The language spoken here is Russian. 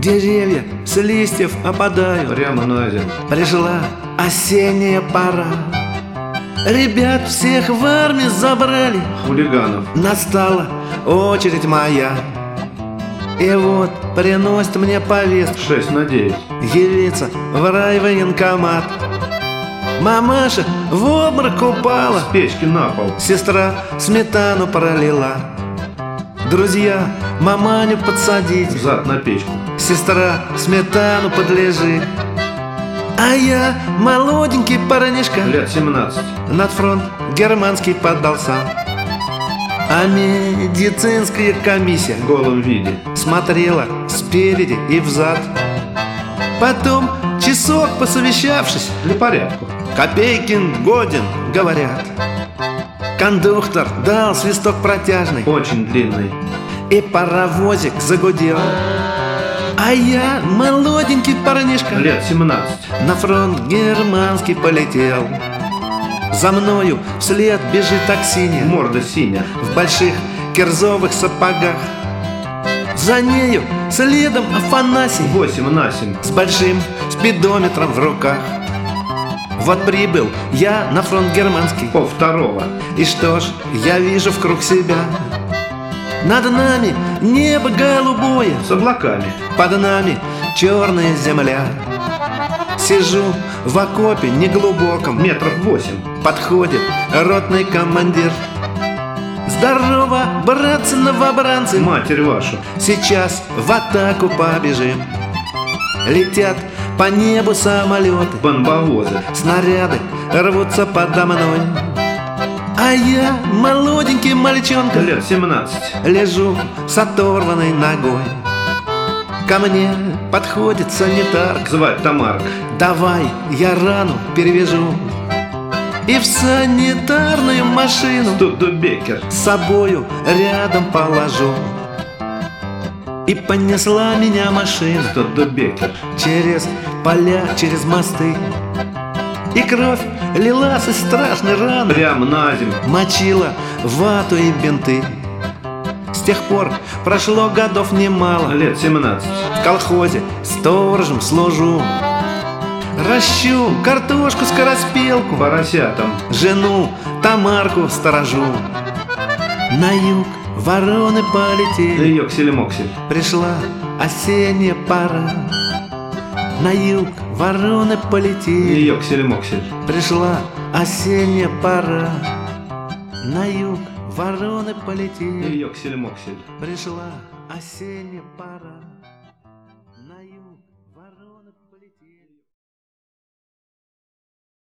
Деревья с листьев опадают. Прямо на землю. Пришла осенняя пора. Ребят всех в армию забрали. Хулиганов. Настала очередь моя. И вот приносит мне повестку 6/9. явиться в райвоенкомат. Мамаша в обморок упала. С печки на пол. Сестра сметану пролила. Друзья, маманю подсадить. Зад на печку. Сестра сметану подлежит. А я молоденький парнишка, Лет 17. над фронт германский поддался. А медицинская комиссия В голом виде. смотрела спереди и взад. Потом, часок посовещавшись, Для порядку. Копейкин годен, говорят. Кондуктор дал свисток протяжный, Очень длинный. и паровозик загудел. А я молоденький парнишка, Лет 17. на фронт германский полетел. За мною вслед бежит Аксинья Морда синяя. в больших кирзовых сапогах. За нею следом Афанасий 8/7. с большим спидометром в руках. Вот прибыл я на фронт германский. 1/2. И что ж, я вижу вкруг себя. Над нами небо голубое, С облаками. под нами черная земля. Сижу в окопе неглубоком, Метров 8. подходит ротный командир. Здорово, братцы-новобранцы, Матерь вашу. сейчас в атаку побежим. Летят по небу самолеты, Бомбовозы. снаряды рвутся подо мной. А я молоденький мальчонка, Лет 17. лежу с оторванной ногой. Ко мне подходит санитарка. Звать Тамарка. Давай я рану перевяжу и в санитарную машину Студебекер. с собою рядом положу. И понесла меня машина Студебекер. через поля, через мосты. И кровь лилась из страшной раны, Прямо на землю. мочила вату и бинты. С тех пор прошло годов немало. Лет 17. В колхозе сторожем служу. Ращу картошку скороспелку, Поросятам. жену Тамарку сторожу. На юг вороны полетели, Йоксель-моксель. пришла осенняя пора. На юг вороны полетели, Йоксель-моксель. пришла осенняя пора. На юг вороны полетели, Йоксель-моксель. пришла осенняя пора. На юг вороны полетели.